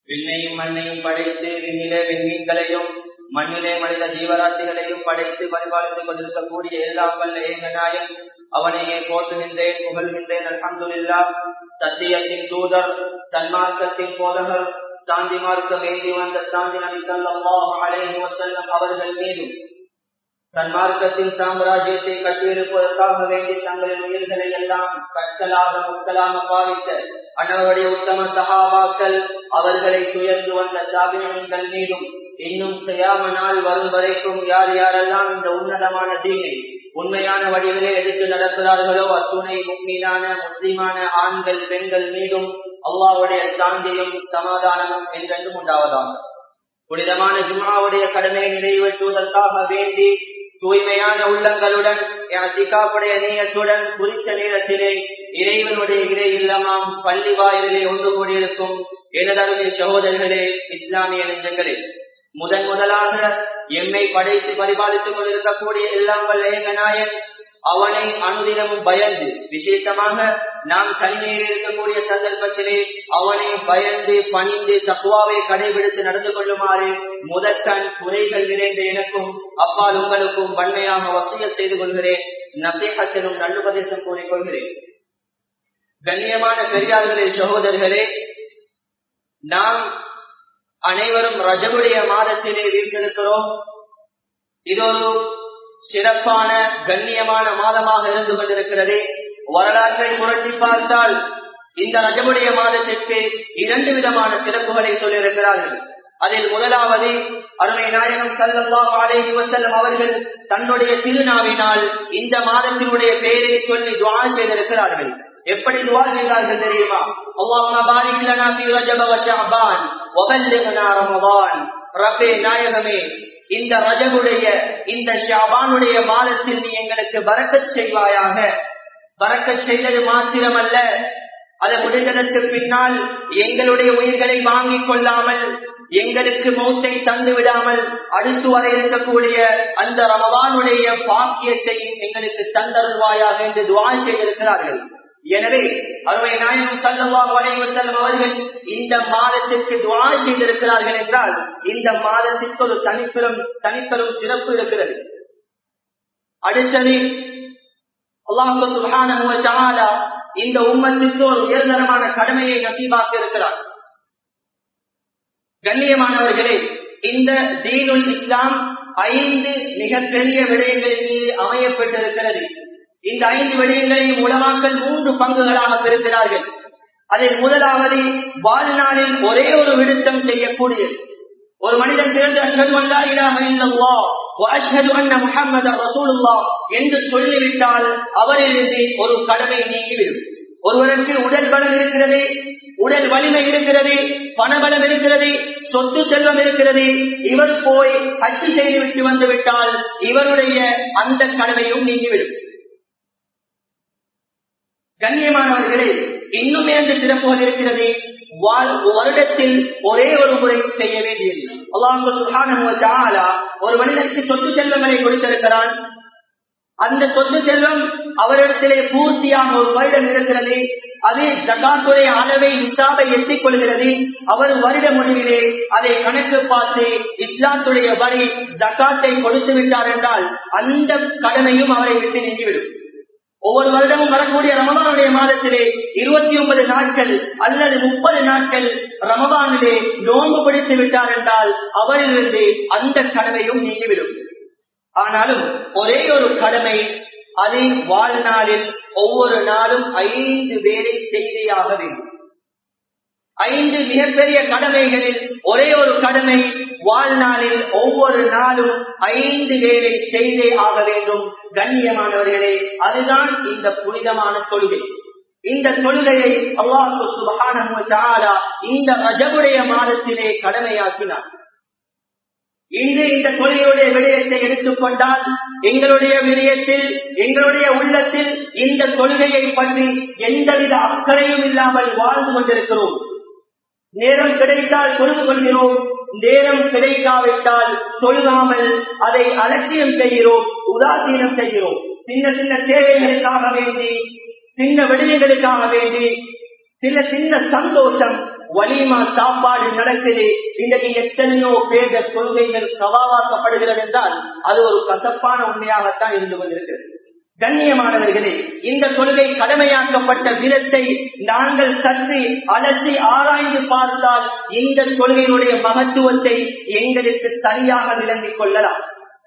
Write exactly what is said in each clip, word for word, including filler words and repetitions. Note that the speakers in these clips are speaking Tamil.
விண்ணையும் மண்ணையும் படைத்து விண்ணிலே விண்மீன்களையும் மண்ணிலே மனித ஜீவராசிகளையும் படைத்து பரிபாலித்துக் கொண்டிருக்கக்கூடிய எல்லாம் வல்ல ஏகநாயன் அவனையே போற்றுகின்றேன், புகழ்கின்றேன். அல்ஹம்துலில்லாஹ். சத்தியத்தின் தூதர், தன்மார்க்கத்தின் போதகர், சாந்தி மார்க்க வேண்டி வந்த சாந்தி நபி ஸல்லல்லாஹு அலைஹி வஸல்லம் அவர்கள் மீதும் தன்மார்க்கத்தின் சாம்ராஜ்யத்தை கட்டியிருப்பதற்காக வேண்டி தங்களின் உயிர்களை எல்லாம் கற்களாக முற்களாக பாவித்த அன்னவருடைய உத்தம சஹாபாக்கள், அவர்களை துயர்ந்து வந்த தாபிஈன்கள் மீதும் இன்னும் கியாம நாள் வரும் வரைக்கும் யார் யாரெல்லாம் இந்த உன்னதமான தீனை உண்மையான வடிவிலே எடுத்து நடக்கிறார்களோ அத்துணை முக்மீனான முஸ்லிமான ஆண்கள் பெண்கள் மீதும் அல்லாஹ்வுடைய சாந்தியும் சமாதானமும் என்றென்றும் உண்டாவதாக. புனிதமான ஜும்ஆவுடைய கடமையை நிறைவேற்றுவதற்காக வேண்டி தூய்மையான உள்ளங்களுடன் இஅ்திகாஃபுடைய நியத்துடன் குறித்த நேரத்திலே இறைவனுடைய இறை இல்லமாம் பள்ளி வாயிலே ஒன்று கூடியிருக்கும் எனதருமை சகோதரர்களே, இஸ்லாமிய நெஞ்சங்களே, முதன் முதலாக எம்மை படைத்து பரிபாலித்துக் கொண்டிருக்கக்கூடிய எல்லாம் வல்ல ஏகநாயன் அவனை அனுதினமும் பயந்து, விசேஷமாக நாம் தனிமையில் இருக்கக்கூடிய சந்தர்ப்பத்திலே அவனை பயந்து பணிந்து தக்வாவை கடைபிடித்து நடந்து கொள்ளுமாறு முதற்கண் குறைகள் நிறைந்த எனக்கும் அப்பால் உங்களுக்கும் வன்மையாக வசியத் செய்து கொள்கிறேன். நசீஹத்திலும் நல்லுபதேசம் கூறிக்கொள்கிறேன். கண்ணியமான பெரியார்களே, சகோதரர்களே, நாம் அனைவரும் ரஜபுடைய மாதத்திலே வீட்டிருக்கிறோம். இது ஒரு சிறப்பான கண்ணியமான மாதமாக இருந்து கொண்டிருக்கிறது. வரலாற்றை புரட்டி பார்த்தால் இந்த ரஜபுடைய மாதத்திற்கு இரண்டு விதமான சிறப்புகளை சொல்லியிருக்கிறார்கள். அதில் முதலாவது, அருமை நாயகம் ஸல்லல்லாஹு அலைஹி வஸல்லம் அவர்கள் தன்னுடைய திருநாவினால் இந்த மாதத்தினுடைய பெயரை சொல்லி துஆ செய்திருக்கிறார்கள். எப்படி துஆ செய்தார்கள் தெரியுமா? அல்லாஹும்ம பாரிக் லனா ஃபீ ரஜப வ ஷஅபான் வ பல்லிக்னா ரமதான். ரப்பே நாயகமே, இந்த ரஜபுடைய இந்த ஷஅபானுடைய மாதத்தில் நீ எங்களுக்கு பரக்கத் செய்வாயாக. பரக்கத் செய்தது மாத்திரமல்ல, அது முடிந்ததற்கு பின்னால் எங்களுடைய உயிர்களை வாங்கிக் கொள்ளாமல், எங்களுக்கு மௌத்தை தந்து விடாமல் அடுத்து வர இருக்கக்கூடிய அந்த ரமதானுடைய பாக்கியத்தையும் எங்களுக்கு தந்தருள்வாயாக என்று துஆ செய்திருக்கிறார்கள். எனவே அருமை நாயகம் ஸல்லல்லாஹு அலைஹி வஸல்லம் அவர்கள் இந்த மாதத்திற்கு துஆ செய்திருக்கிறார்கள் என்றால் இந்த மாதத்திற்கு ஒரு தனிப்பெரும் தனிப்பெரும் சிறப்பு இருக்கிறது. அடுத்தது, அல்லாஹ் சுப்ஹானஹு வ தஆலா இந்த உம்மத்திற்கு ஒரு உயர்தரமான கடமையை நசீபாக்கி இருக்கிறார். கண்ணியமானவர்களே, இந்த தீனுல் இஸ்லாம் ஐந்து மிகப்பெரிய விடயங்களின் மீது அமையப்பட்டிருக்கிறது. இந்த ஐந்து விடயங்களையும் உலமாக்கள் மூன்று பங்குகளாக பிரிக்கிறார்கள். அதில் முதலாவது, வாழ்நாளில் ஒரே ஒரு விடுத்தம் செய்யக்கூடியது. ஒரு மனிதன் திறந்து அஷ்ஹது அன் லா இலாஹ இல்லல்லாஹ் வ அஷ்ஹது அன்ன முஹம்மதர் ரசூலுல்லாஹ் என்று சொல்லிவிட்டால் அவரிலிருந்து ஒரு கடமை நீங்கிவிடும். ஒருவருக்கு உடல் பலம் இருக்கிறது, உடல் வலிமை இருக்கிறது, பணபலம் இருக்கிறது, சொத்து செல்வம் இருக்கிறது, இவர் போய் ஹஜ் செய்துவிட்டு வந்து விட்டால் இவருடைய அந்த கடமையும் நீங்கிவிடும். கண்ணியமானவர்களே, இன்னும் இரண்டு சிறப்புகள் இருக்கிறது. வருடத்தில் ஒரே ஒரு முறை செய்ய வேண்டியது. அல்லாஹ் சுப்ஹானஹு வ தஆலா ஒரு மனிதனுக்கு சொத்து செல்வங்களை கொடுத்திருக்கிறான். அந்த சொத்து செல்வம் அவரிடத்திலே பூர்த்தியாக ஒரு வருடம் இருக்கிறது. அது ஜகாத்துடைய அளவை இஸ்லாமை எட்டிக் கொள்கிறது. அவர் வருட முடிவிலே அதை கணக்கு பார்த்து இஸ்லாத்துடைய வரி ஜகாத்தை கொடுத்து விட்டார் என்றால் அந்த கடமையும் அவரை விட்டு நீங்கிவிடும். ஒவ்வொரு வருடமும் வரக்கூடிய ரமதானுடைய மாதத்திலே இருபத்தி ஒன்பது நாட்கள் அல்லது முப்பது நாட்கள் ரமதானிலே நோன்பு பிடித்து விட்டார் என்றால் அவரிலிருந்து அந்த கடமையும் நீங்கிவிடும். ஆனாலும் ஒரே ஒரு கடமை, அதை வாழ்நாளில் ஒவ்வொரு நாளும் ஐந்து வேளை செய்தியாக வேண்டும். ஐந்து மிகப்பெரிய கடமைகளில் ஒரே ஒரு கடமை, வாழ்நாளில் ஒவ்வொரு நாளும் ஐந்து வேளை செய்தே ஆக வேண்டும். கண்ணியமானவர்களே, அதுதான் இந்த புனிதமான தொழுகை. இந்த தொழுகையை அல்லாஹ் சுப்ஹானஹு வ தஆலா இந்த ரஜபுடைய மாதத்திலே கடமையாக்கினார். இன்று இந்த தொழுகையுடைய விடயத்தை எடுத்துக்கொண்டால் எங்களுடைய விடயத்தில், எங்களுடைய உள்ளத்தில் இந்த தொழுகையை பற்றி எந்தவித அக்கறையும் இல்லாமல் வாழ்ந்து கொண்டிருக்கிறோம். நேரம் கிடைத்தால் தொழுது கொள்கிறோம், நேரம் கிடைக்காவிட்டால் தொழுகாமல் அதை அலட்சியம் செய்கிறோம், உதாசீனம் செய்கிறோம். சின்ன சின்ன தேவைகளுக்காக வேண்டி, சின்ன விடயங்களுக்காக வேண்டி, சில சின்ன சந்தோஷம், வலிமா சாப்பாடு நடக்குது. இன்றைக்கு எத்தனையோ பேத கொள்கைகள் சவாவாக்கப்படுகிறது என்றால் அது ஒரு கசப்பான உண்மையாகத்தான் இருந்து கொண்டிருக்கிறது. கண்ணியமானவர்களே, இந்த கொள்கை கடமையாக்கப்பட்ட விதத்தை நாங்கள் சற்று அலசி ஆராய்ந்து பார்த்தால் இந்த கொள்கையினுடைய மகத்துவத்தை எங்களுக்கு சரியாக விளங்கிக் கொள்ளலாம்.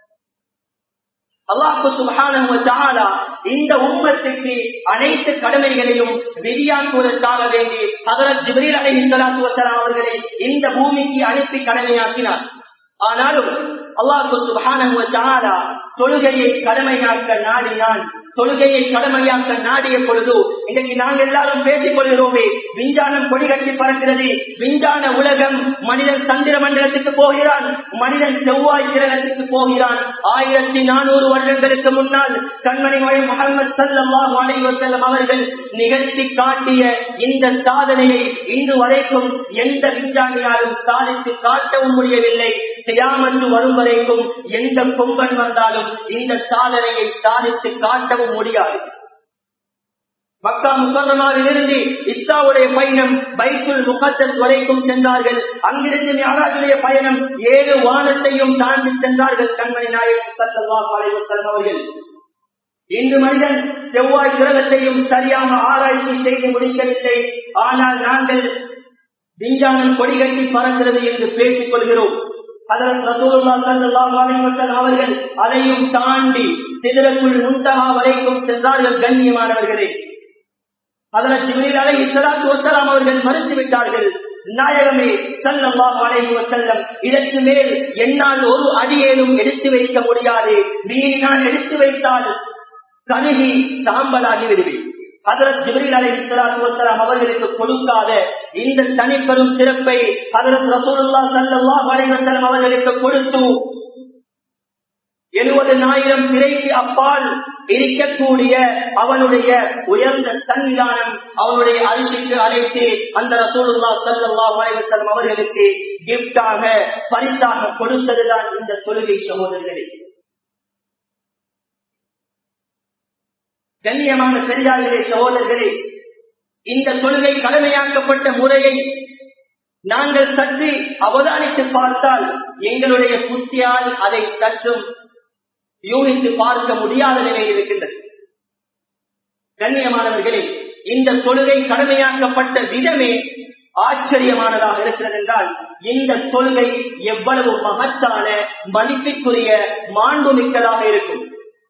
அல்லாஹ் சுப்ஹானஹு வ தஆலா இந்த உம்மத்துக்கு அனைத்து கடமைகளையும் விதியாக்குவதற்காக வேண்டி ஹஜ்ரத் ஜிப்ரீல் அலைஹிஸ்ஸலாத்து வஸலாம் அவர்களை இந்த பூமிக்கு அனுப்பி கடமையாக்கினார். ஆனாலும் அல்லாஹ் சுப்ஹானஹு வ தஆலா தொழுகையை கடமையாக்க நாடினான். தொழுகையை கடமையாக்க நாடிய பொழுது இன்றைக்கு நாங்கள் எல்லாரும் பேசிக் கொள்கிறோமே, விஞ்ஞானம் கொடிகட்டி பறக்கிறது, விஞ்ஞான உலகம், மனிதன் சந்திர மண்டலத்துக்கு போகிறான், மனிதன் செவ்வாய் கிரகத்துக்கு போகிறான். ஆயிரத்தி நானூறு வருடங்களுக்கு முன்னால் கண்மணி முஹம்மது ஸல்லல்லாஹு அலைஹி வஸல்லம் அவர்கள் நிகழ்த்தி காட்டிய இந்த சாதனையை இன்று வரைக்கும் எந்த விஞ்ஞானியாலும் சாதித்து காட்டவும் முடியவில்லை. கியாமத்து வரும் வரைக்கும் எந்த கொம்பன் வந்தாலும் இந்த சாதனையை சாதித்து காட்டவும் முடியாது. மக்கா முக்கர்ரமாவிலிருந்து இஸ்ராவுடைய பயணம் பைத்துல் முகத்தஸ் வரைக்கும் சென்றார்கள். அங்கிருந்து மிஅராஜுடைய பயணம் ஏழு வானத்தையும் தாண்டி சென்றார்கள் கண்மணி நாயகம் ஸல்லல்லாஹு அலைஹி வஸல்லம் அவர்கள். இன்று மனிதன் செவ்வாய் கிரகத்தையும் சரியான ஆராய்ச்சி செய்து முடிக்கவில்லை. ஆனால் நாங்கள் விஞ்ஞானம் கொடிகட்டி பறக்கிறது என்று பேசிக் கொள்கிறோம். ஹஜ்ரத் ரசூலுல்லாஹி ஸல்லல்லாஹு அலைஹி வஸல்லம் அவர்கள் அதையும் தாண்டி சிதறக்குள் முன்தஹா வரைக்கும் சென்றார்கள். கண்ணியமானவர்களே, ஹஜ்ரத் ஜிப்ரீல் அலைஹிஸ்ஸலாத்து வஸலாம் அவர்கள் மறுத்துவிட்டார்கள். நாயகமே ஸல்லல்லாஹு அலைஹி வஸல்லம், இதற்கு மேல் என்னால் ஒரு அடியேனும் எடுத்து வைக்க முடியாது. மீறி நான் எடுத்து வைத்தால் கருகி சாம்பலாகி விடுவேன். ஹஜ்ரத் ஜிப்ரீல் அலைஹிஸ்ஸலாத்து வஸலாம் அவர்களுக்கு கொடுக்காத இந்த தனிப்பெரும் சிறப்பை ஹஜ்ரத் ரசூலுல்லாஹி ஸல்லல்லாஹு அலைஹி வஸல்லம் அவர்களுக்கு கொடுத்து எழுபதாயிரம் திரைக்கு அப்பால் இருக்கக்கூடிய அவனுடைய உயர்ந்த சன்னிதானம் அவனுடைய அரிசிக்கு அழைத்து அந்த ரசூலுல்லாஹி ஸல்லல்லாஹு அலைஹி வஸல்லம் அவர்களுக்கு கிஃப்டாக பரிசாக கொடுத்ததுதான் இந்த தொழுகை. சகோதரர்களே, கண்ணியமான பெரியார்களே, சகோதரர்களே, இந்த தொழுகை கடமையாக்கப்பட்ட முறையை நாங்கள் சற்று அவதானித்து பார்த்தால் எங்களுடைய புத்தியால் அதை சற்றும் யூகித்து பார்க்க முடியாத நிலையில் இருக்கின்றது. கண்ணியமானவர்களே, இந்த தொழுகை கடமையாக்கப்பட்ட விதமே ஆச்சரியமானதாக இருக்கிறது என்றால் இந்த தொழுகை எவ்வளவு மகத்தான மதிப்பிற்குரிய மாண்புமிக்கதாக இருக்கும்.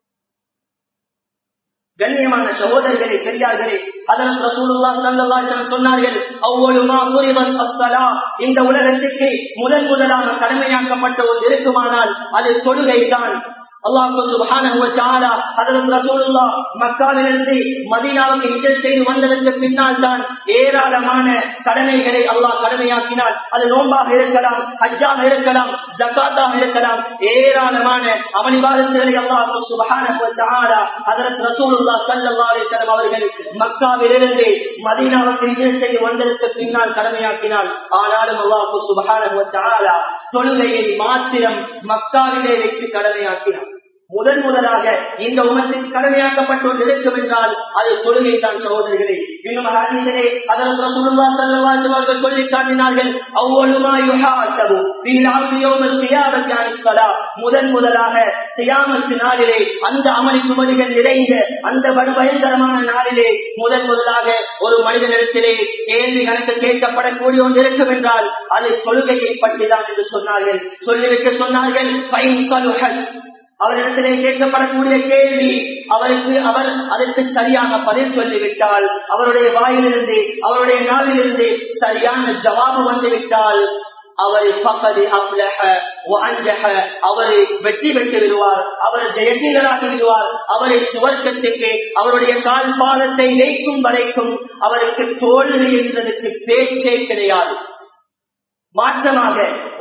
கண்ணியமான சகோதரர்களே, பெரியார்களே, ஹஜ்ரத் ரசூலுல்லாஹி ஸல்லல்லாஹு அலைஹி வஸல்லம் சொன்னார்கள், அவ்வளவு மா குரிபத் அஸ்ஸலாஹ், இந்த உலகத்துக்கு முதன் முதலாக கடமையாக்கப்பட்ட ஒரு இருக்குமானால் அது தொழுகை தான். அல்லாஹ் சுப்ஹானஹு வ தஆலா ஹஜ்ரத் ரசூலுல்லாஹ் மக்காவிலிருந்து மதீனாவுக்கு ஹிஜ்ரத் செய்து வந்ததற்கு பின்னால் தான் ஏராளமான கடமைகளை அல்லாஹ் கடமையாக்கினார். அது நோன்பாக இருக்கலாம், ஹஜ்ஜாக இருக்கலாம், ஜகாத்தாக இருக்கலாம், ஏராளமான அமல் இபாதத்துகளை அல்லாஹ் சுப்ஹானஹு வ தஆலா ஹஜ்ரத் ரசூலுல்லாஹ் ஸல்லல்லாஹு அலைஹி வஸல்லம் அவர்கள் மக்காவிலிருந்து மதீனாவுக்கு ஹிஜ்ரத் செய்து வந்ததற்கு பின்னால் கடமையாக்கினார். ஆனாலும் அல்லாஹ் சுப்ஹானஹு வ தஆலா தொழுகையை மாத்திரம் மக்காவிலே வைத்து கடமையாக்கினார். முதன் முதலாக இந்த உமத்திற்கு கடமையாக்கப்பட்டு இருக்கும் என்றால் அது தொழுகை தான். சகோதரர்களே, இன்னும் ஹதீஸிலே ஹஜ்ரத் ரசூலுல்லாஹி ஸல்லல்லாஹு அலைஹி வஸல்லம் சொல்லி காட்டினார்கள், அவ்வளவு மா யுஹாஸபு ஃபில் அர்தி யௌமல் கியாமத்தி அனிஸ் ஸலாத், முதன் முதலாக கியாமத் நாளிலே அந்த அமல் சுமதிகள் நிறைந்த அந்த பயங்கரமான நாளிலே முதன் முதலாக ஒரு மனிதனிடத்திலே கேள்வி கணக்கு கேட்கப்படக்கூடிய ஒன்று இருக்கும் என்றால் அது தொழுகையை பற்றி தான் என்று சொன்னார்கள். சொல்லிவிட்டு சொன்னார்கள், ஃபைன் கலுஹத், அவரிடத்திலே கேட்கப்படக்கூடிய கேள்வி அவருக்கு அவர் அதற்கு சரியாக பதில் சொல்லிவிட்டால், அவருடைய வாயிலிருந்து அவருடைய நாவிலிருந்து சரியான ஜவாபு வந்துவிட்டால் அவர் பக்கது அப்லஹ வ அன்ஜஹ, அவரை வெற்றி பெற்று விடுவார், அவர் ஜெயசீலராகி விடுவார். அவரை சுவர்க்கத்துக்கு அவருடைய கால் பாதத்தை வைக்கும் வரைக்கும் அவருக்கு தோல்வி என்பதற்கு பேச்சே கிடையாது. மாற்றமாக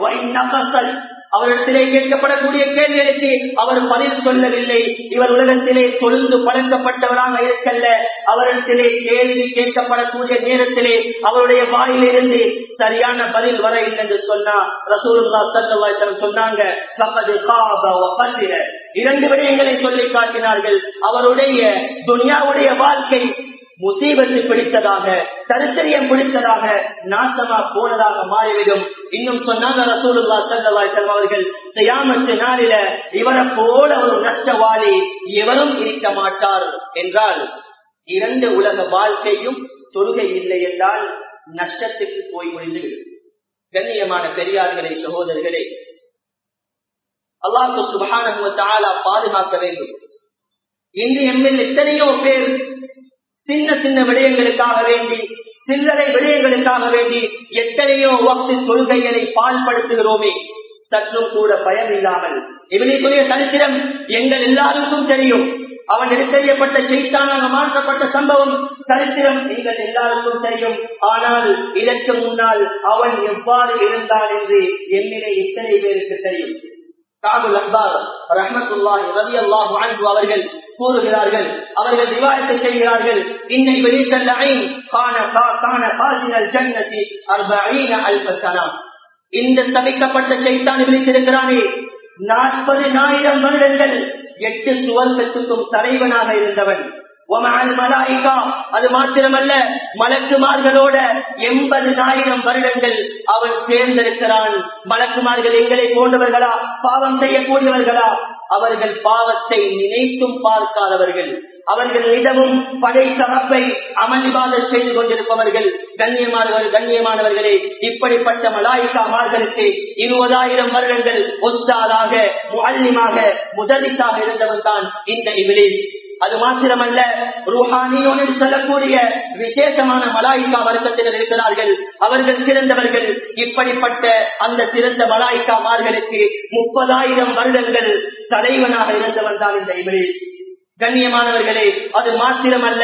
அவரிடத்திலே கேட்கப்படக்கூடிய கேள்விகளுக்கு அவர் பதில் சொல்லவில்லை. இவர் உலகத்திலே தொழுந்து பழக்கப்பட்டவராக இருக்கல்ல. அவரிடத்திலே கேள்வி கேட்கப்படக்கூடிய நேரத்திலே அவருடைய வாயிலிருந்து சரியான பதில் வர இல்லை என்று சொன்னார். ரசூலுல்லாஹி ஸல்லல்லாஹு அலைஹி வஸல்லம் சொன்னாங்க, ஃபகத் காப வ ஃபஸிர, இரண்டு விடயங்களை சொல்லி காட்டினார்கள். அவருடைய துன்யாவுடைய வாழ்க்கை முசீபத்து பிடித்ததாக, தரித்திரியம் பிடித்ததாக, நாசமா போனதாக மாறிவிடும். இன்னும் சொன்னாங்க ரசூலுல்லாஹி ஸல்லல்லாஹு அலைஹி வஸல்லம் அவர்கள், கியாமத் நாளில இவரை போல ஒரு நஷ்டவாளி எவரும் இருக்க மாட்டார் என்றால், இரண்டு உலக வாழ்க்கையும் தொழுகை இல்லை என்றால் நஷ்டத்துக்கு போய் முடிந்துவிடும். கண்ணியமான பெரியார்களே, சகோதரர்களே, அல்லாஹ் சுப்ஹானஹு வ தஆலா பாதுகாக்க வேண்டும். இன்று எம்மில் எத்தனையோ பேர் சின்ன சின்ன விடயங்களுக்காக வேண்டி, சில்லறை விடயங்களுக்காக வேண்டி எத்தனையோ வக்து கொள்கைகளை பால்படுத்துகிறோமே, சற்றும் கூட பயம் இல்லாமல். இவனுக்குரிய சரித்திரம் எங்கள் எல்லாருக்கும் தெரியும். அவன் நெருக்கடியப்பட்ட செய்தானாக மாற்றப்பட்ட சம்பவம் சரித்திரம் எங்கள் எல்லாருக்கும் தெரியும். ஆனால் இதற்கு முன்னால் அவன் எவ்வாறு இருந்தான் என்று எம்மிலே இத்தனை பேருக்கு தெரியும். காபுல் அஹ்பார் ரஹ்மத்துல்லாஹி ரலியல்லாஹு அன்ஹு அவர்கள் கூறுகிறார்கள், அவர்கள் ரிவாயத்தை செய்கிறார்கள், இன்ன இப்லீஸ் அல்லைன் கான கான ஃபாஸினல் ஜன்னதி அர்பஈன அல்ஃப ஸனா. இந்த சபிக்கப்பட்ட ஷைத்தான் இப்லீஸ் இருக்கிறானே, நாற்பதாயிரம் வருடங்கள் எட்டு சுவர்க்கத்துக்கும் தலைவனாக இருந்தவன். அது மாத்திரமல்ல, மலக்குமார்களோட எண்பதாயிரம் வருடங்கள் அவன் சேர்ந்திருக்கிறான். மலக்குமார்கள் எங்களை போன்றவர்களா? பாவம் செய்யக்கூடியவர்களா? அவர்கள் பாவத்தை நினைத்தும் பார்க்காதவர்கள். அவர்கள் இடமும் படை தரப்பை அமளிவாதம் செய்து கொண்டிருப்பவர்கள். கண்ணியமானவர்கள் கண்ணியமானவர்களே, இப்படிப்பட்ட மலாயிகாமார்களுக்கு இருபதாயிரம் வருடங்கள் ஒஸ்தாதாக, முஅல்லிமாக, முதலிசாக இருந்தவன் தான் இந்த இப்லீஸ். அது மாத்திரமல்ல, ரூஹானியோடு சொல்லக்கூடிய விசேஷமான மலாயிகா வர்க்கத்தினர் இருக்கிறார்கள். அவர்கள் சிறந்தவர்கள். இப்படிப்பட்ட அந்த சிறந்த மலாயிகாமார்களுக்கு முப்பதாயிரம் வருடங்கள் தலைவனாக இருந்தவன் தான் இந்த இப்லீஸ். கண்ணியமானவர்களே, அது மாத்திரமல்ல,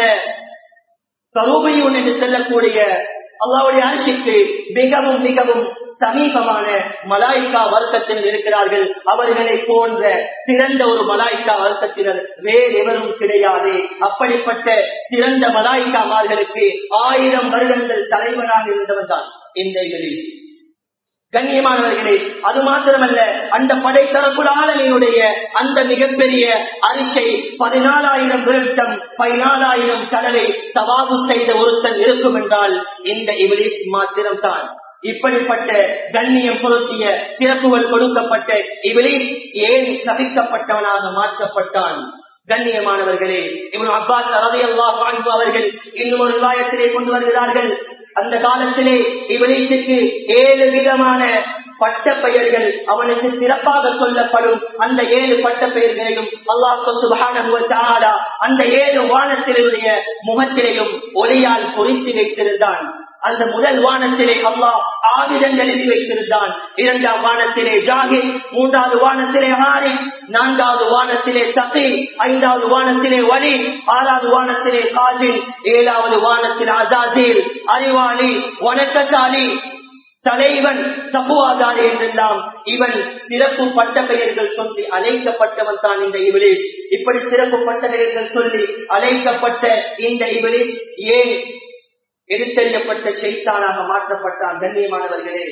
கரூபியூன் என்று சொல்லக்கூடிய அல்லாஹ்வுடைய அரிசிக்கு மிகவும் மிகவும் சமீபமான மலாய்க்கா வர்க்கத்தினர் இருக்கிறார்கள். அவர்களை போன்ற சிறந்த ஒரு மலாய்க்கா வர்க்கத்தினர் வேறு எவரும் கிடையாது. அப்படிப்பட்ட சிறந்த மலாய்க்காமார்களுக்கு ஆயிரம் வருடங்கள் தலைவராக இருந்தவர் தான் இந்த இப்லீஸ். கண்ணியமானவர்களே, அது மாத்திரமல்ல, அந்த படைத்தரப்புல ஆலமீனுடைய அந்த மிகப்பெரிய அரிசை பதினாலாயிரம் வருடம் பதினாலாயிரம் கடலை தவாபு செய்த ஒருத்தன் இருக்கும் என்றால் இந்த இப்லீஸ் மாத்திரம்தான். இப்படிப்பட்ட கண்ணியம் பொருத்திய சிறப்புகள் கொடுக்கப்பட்ட இப்லீஸ் ஏன் சபிக்கப்பட்டவனாக மாற்றப்பட்டான்? கண்ணியமானவர்களே, இப்னு அப்பாஸ் ரலியல்லாஹு அன்ஹு அவர்கள் இன்னும் ஒரு ரிவாயத்திலே கொண்டு வருகிறார்கள். அந்த காலத்திலே இப்லீஸுக்கு ஏழு விதமான பட்ட பெயர்கள் அவனுக்கு சிறப்பாக சொல்லப்படும். அந்த ஏழு பட்ட பெயர்களையும் அல்லாஹ் சுப்ஹானஹு வ தஆலா அந்த ஏழு வானத்திலுடைய முகத்திலையும் ஒளியால் பொறித்து வைத்திருந்தான். அந்த முதல் வானத்திலே அல்லாஹ் ஆயுதங்கள் எழுதி வைத்திருந்தான். இரண்டாம் வானத்திலே ஜாகிர், மூன்றாவது வானத்திலே ஹாரி, நான்காவது வானத்திலே தகி, ஐந்தாவது வானத்திலே வலி, ஆறாவது வானத்திலே காஜில், ஏழாவது வானத்திலே அசாசில், அறிவாளி, வணக்கசாலி, தலைவன், சபுவாதாரி என்றெல்லாம் இவன் சிறப்பு பட்ட பெயர்கள் சொல்லி அழைக்கப்பட்டவன் தான் இந்த இப்லீஸ். இப்படி சிறப்பு பட்ட பெயர்கள் சொல்லி அழைக்கப்பட்ட இந்த இப்லீஸ் ஏன் எடுத்தறியப்பட்ட ஷைத்தானாக மாற்றப்பட்டான்? கண்ணியமானவர்களே,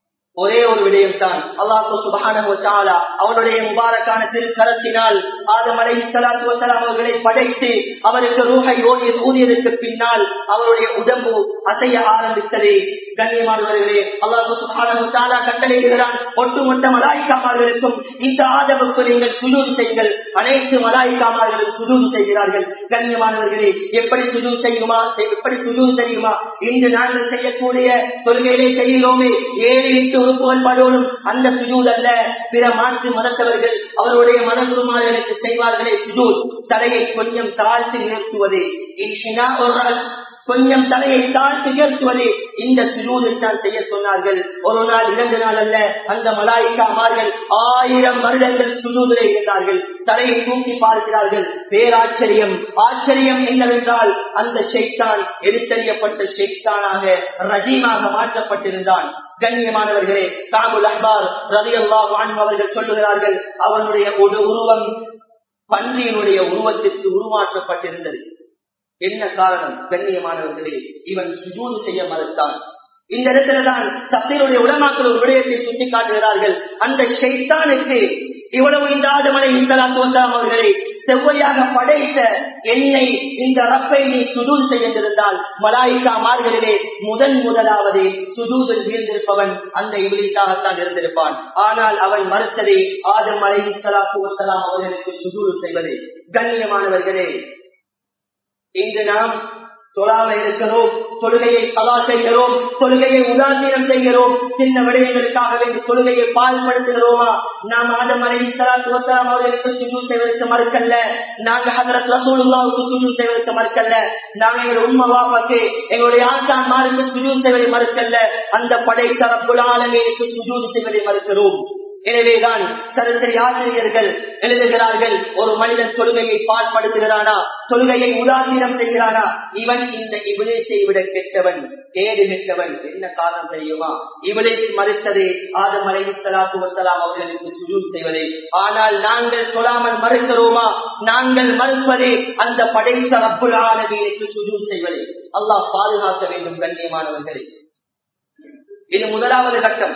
ஒரே ஒரு விடயம் தான். அல்லாஹ் சுப்ஹானஹு வ தஆலா அவனுடைய முபாரக்கான திருக்கரத்தினால் ஆதம் அலைஹிஸ்ஸலாத்து வஸலாம் அவர்களை படைத்து அவருக்கு ரூஹை ஊதியதற்கு பின்னால் அவருடைய உடம்பு அசைய ஆரம்பித்தது. கண்ணியமானவர்களே, அல்லாஹ் சுப்ஹானஹு வ தஆலா கட்டளையிடுகிறான், ஒட்டுமொத்த மலாயிகாமார்களுக்கும் இந்த ஆதமுக்கு நீங்கள் சுஜூத் செய்யுங்கள். அனைத்து மலாயிகாமார்களும் சுஜூத் செய்கிறார்கள். கண்ணியமானவர்களே, எப்படி சுஜூத் செய்யுமா எப்படி சுஜூத் செய்யுமா இன்று நாங்கள் செய்யக்கூடிய தொழுகையிலே செய்கிறோமே, ஏழு எட்டு உறுப்புகள் படோடும் அந்த சுஜூத் அல்ல. பிற மாற்று மதத்தவர்கள் அவருடைய மனக்குமார்களுக்கு செய்வார்களே சுஜூத், தலையை கொஞ்சம் தாழ்த்தி நிறுத்துவது, கொஞ்சம் தலையை தாழ்த்தி நிறுத்துவது, இந்த சுஜூதை தான் செய்ய சொன்னார்கள். ஒரு நாள் இரண்டு நாள் அல்ல, அந்த மலாயிகாமார்கள் ஆயிரம் வருடங்கள் சுஜூதிலே இருந்தார்கள். தலையை தூக்கி பார்க்கிறார்கள். பேராச்சரியம். ஆச்சரியம் என்னவென்றால் அந்த ஷைத்தான் எடுத்தறியப்பட்ட ஷைத்தானாக ரஜீமாக மாற்றப்பட்டிருந்தான். கண்ணியமானவர்களே, காபுல் அஹ்பார் ரலியல்லாஹு அன்ஹு அவர்கள் சொல்லுகிறார்கள், அவனுடைய ஒரு உருவம் பன்றியினுடைய உருவத்திற்கு உருமாற்றப்பட்டிருந்தது. என்ன காரணம்? கண்ணியமானவர்களே, இவன் சுஜூத் செய்ய மறுத்தான். இந்த இடத்துலதான் தப்சீருடைய உலமாக்கள் ஒரு விடயத்தை சுட்டி காட்டுகிறார்கள். அந்த ஷைத்தானுக்கு இவ்வளவு இந்த ஆதம் அலைஹிஸ்ஸலாத்து வஸலாம் அவர்களை செவ்வையாக படைத்த என்னை இந்த ரப்பை நீ சுஜூத் செய்திருந்தால் மலாயிகா மார்களிலே முதன் முதலாவது சுஜூதில் வீழ்ந்திருப்பவன் அந்த இப்லீஸாகத்தான் இருந்திருப்பான். ஆனால் அவன் மறுத்ததை ஆதம் அலைஹிஸ்ஸலாத்து வஸ்ஸலாம் அவர்களுக்கு சுஜூத் செய்வது. கண்ணியமானவர்களே, இன்று நாம் தொழாம இருக்கிறோம், தொழுகையை கலா செய்கிறோம், தொழுகையை உதாசீனம் செய்கிறோம், சின்ன விடயங்களுக்காக வேண்டி தொழுகையை பால்படுத்துகிறோமா? நாம் ஆதம் அலைஹிஸ்ஸலாத்து வஸ்ஸலாம் அவர்களுக்கு சுஜூத் செய்வதற்கு மறுக்கல்ல, நாங்க ஹஜ்ரத் ரசூலுல்லாஹ்வுக்கு சுஜூத் செய்வதற்கு மறுக்கல்ல, நாங்க எங்களுடைய உம்ம வாப்பாக்கு எங்களுடைய ஆசான் மாருக்கு சுஜூத் செய்வதை மறுக்கல்ல, அந்த படைத்த ரப்புல் ஆலமீனுக்கு சுஜூத் செய்வதை மறுக்கிறோம். எனவேதான் சரித்திர ஆசிரியர்கள் எழுதுகிறார்கள், ஒரு மனிதன் தொழுகையை பால்படுத்துகிறானா, தொழுகையை உதாசீனம் செய்கிறானா, இவன் இந்த இப்லீஸை விட கெட்டவன், கேடு கெட்டவன். என்ன காரணம் தெரியுமா? இப்லீஸ் மறுத்தது ஆதம் அலைஹிஸ்ஸலாத்து வஸ்ஸலாம் அவர்களுக்கு சுஜூத் செய்வதை. ஆனால் நாங்கள் சொல்லாமல் மறுக்கிறோமா? நாங்கள் மறுப்பதே அந்த படைத்த ரப்புல் ஆலமீனுக்கு சுஜூத் செய்வதை. அல்லாஹ் பாதுகாக்க வேண்டும். கண்ணியமானவர்களே, இது முதலாவது கட்டம்.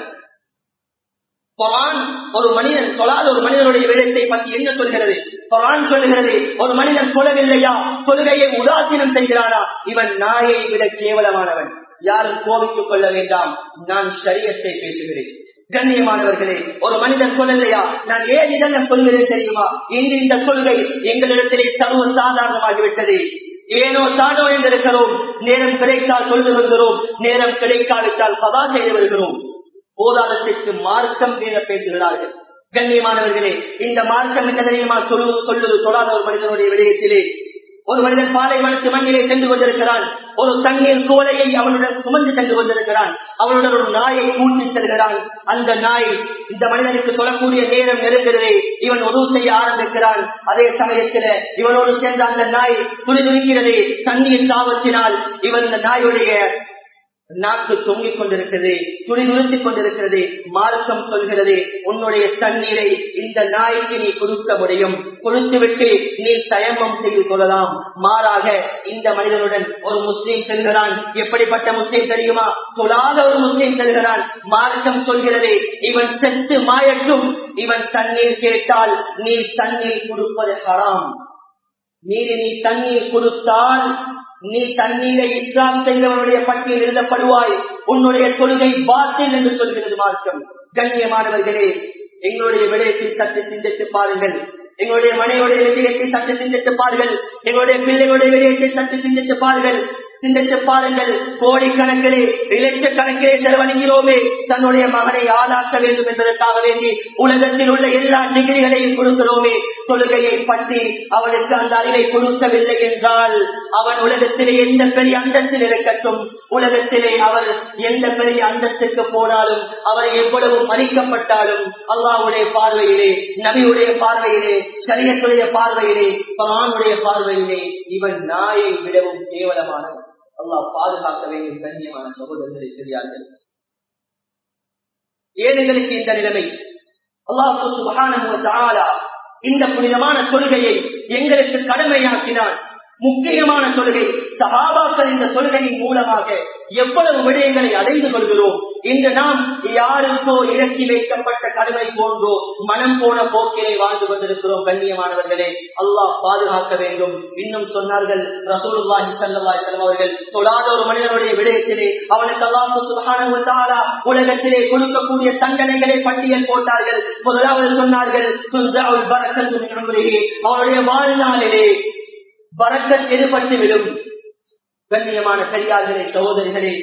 குர்ஆன் ஒரு மனிதன் தொழாத ஒரு மனிதனுடைய விடயத்தை பற்றி என்ன சொல்கிறது? குர்ஆன் சொல்கிறது, ஒரு மனிதன் தொழவில்லையா, தொழுகையை உதாசீனம் செய்கிறானா, இவன் நாயை விட கேவலமானவன். யாரும் கோபித்துக் கொள்ள வேண்டாம், நான் ஷரியத்தை பேசுகிறேன். கண்ணியமானவர்களே, ஒரு மனிதன் சொல்லலையா, நான் ஏன் இதெல்லாம் சொல்கிறேன் தெரியுமா? இன்று இந்த கொள்கை எங்களிடத்திலே சர்வ சாதாரணமாகிவிட்டது. ஏனோ தானோ என்றிருக்கிறோம், நேரம் கிடைத்தால் சொல்ந்து வருகிறோம், நேரம் கிடைக்காவிட்டால் பதா செய்து வருகிறோம். போராட்டத்திற்கு மார்க்கம் பேர பேசுகிறார்கள். கண்ணியமானவர்களே, இந்த மார்க்கம் என்ன தெரியுமா சொல்லுவது? சொல்லுவது தொழாத ஒரு மனிதனுடைய விடயத்திலே, ஒரு மனிதன் பாலைவனத்து மண்ணிலே சென்று கொண்டிருக்கிறான், ஒரு தண்ணீர் கோலையை அவனுடன் சுமந்து சென்று கொண்டிருக்கிறான், அவனுடன் ஒரு நாயை கூட்டி செல்கிறான். அந்த நாய் இந்த மனிதனுக்கு சொல்லக்கூடிய நேரம் நெருங்கிறதே, இவன் உதவு செய்ய ஆரம்பிக்கிறான். அதே சமயத்தில் இவனோடு சேர்ந்த அந்த நாய் துணி துணிக்கிறதே, தண்ணீர் தாவத்தினால் இவன் இந்த நாயுடைய நாக்கு தொங்கிக் கொண்டிருக்கிறது, துணி நிறுத்திக் கொண்டிருக்கிறது. மார்க்கம் சொல்கிறது, உன்னுடைய தண்ணீரை இந்த நாய்க்கு நீ கொடுக்க முடியும், கொடுத்துவிட்டு நீ தயமம் செய்து கொள்ளலாம். மாறாக இந்த மனிதனுடன் ஒரு முஸ்லீம் செல்கிறான். எப்படிப்பட்ட முஸ்லீம் தெரியுமா? தொழாத ஒரு முஸ்லீம் செல்கிறான். மார்க்கம் சொல்கிறது, இவன் செத்து மாயட்டும், இவன் தண்ணீர் கேட்டால் நீ தண்ணீர் கொடுப்பது ஹராம். நீர் நீ தண்ணீர் கொடுத்தால் நீ தண்ணீரை இஸ்லாம் செய்தவனுடைய பட்டியல் எழுதப்படுவாய், உன்னுடைய தொழுகை பாத்தில் என்று சொல்கிறது மார்க்கம். கண்ணியமானவர்களே, எங்களுடைய விடயத்தை சற்று சிந்தித்து பாருங்கள், எங்களுடைய மனையுடைய விடயத்தை சற்று சிந்தித்து பாருங்கள், எங்களுடைய பிள்ளைகளுடைய விடயத்தை சற்று சிந்தித்து பாருங்கள் சிந்தித்து பாருங்கள். கோடிக்கணக்கிலே இலட்சக்கணக்கிலே செலவழிக்கிறோமே தன்னுடைய மகனை ஆளாக்க வேண்டும் என்பதற்காக வேண்டி, உலகத்தில் உள்ள எல்லா டிகிரிகளையும் கொடுக்கிறோமே, தொழுகையை பற்றி அவனுக்கு அந்த அறிவை கொடுக்கவில்லை என்றால் அவன் உலகத்திலே எந்த பெரிய அந்தஸ்தில் இருக்கட்டும், உலகத்திலே அவர் எந்த பெரிய அந்தஸ்துக்கு போனாலும், அவர் எவ்வளவு மதிக்கப்பட்டாலும், அல்லாஹ்வுடைய பார்வையிலே, நபியுடைய பார்வையிலே, ஷரியத்துடைய பார்வையிலே, குர்ஆனுடைய பார்வையிலே இவன் நாயை விடவும் கேவலமானவன். அல்லாஹ் பாதுகாக்க வேண்டும். கண்ணியமான சகோதரர்களை தெரியார்கள், ஏழைகளுக்கு இந்த நிலைமை. அல்லாஹ் சுப்ஹானஹு வ தஆலா இந்த புனிதமான தொழுகையை எங்களுக்கு கடமையாக்கினான். முக்கியமான தொழுகை. சஹாபாக்கள் இந்த தொழுகையின் மூலமாக எவ்வளவு விடயங்களை அடைந்து கொள்கிறோம். இன்று நாம் யாருக்கோ இறக்கி வைக்கப்பட்ட கடமை போன்றோ மனம் போன போக்கிலே வாழ்ந்து கொண்டிருக்கிறோம். கண்ணியமானவர்களே, அல்லாஹ் பாதுகாக்க வேண்டும். இன்னும் சொன்னார்கள் ரசூலுல்லாஹி ஸல்லல்லாஹு அலைஹி வஸல்லம் அவர்கள், தொழாத ஒரு மனிதனுடைய விடயத்திலே அவனுக்கு அல்லாஹ் சுப்ஹானஹு வ தஆலா உலகத்திலே கொடுக்கக்கூடிய தண்டனைகளை பட்டியல் போட்டார்கள். முதலாவது சொன்னார்கள், துன்ஸஉல் பரக்கத்து மின் உம்ரிஹி, அவனுடைய வாழ்நாளிலே பரக்கத் எதிர்பட்டு விடும். கண்ணியமான பெரியார்களே, சகோதரிகளே,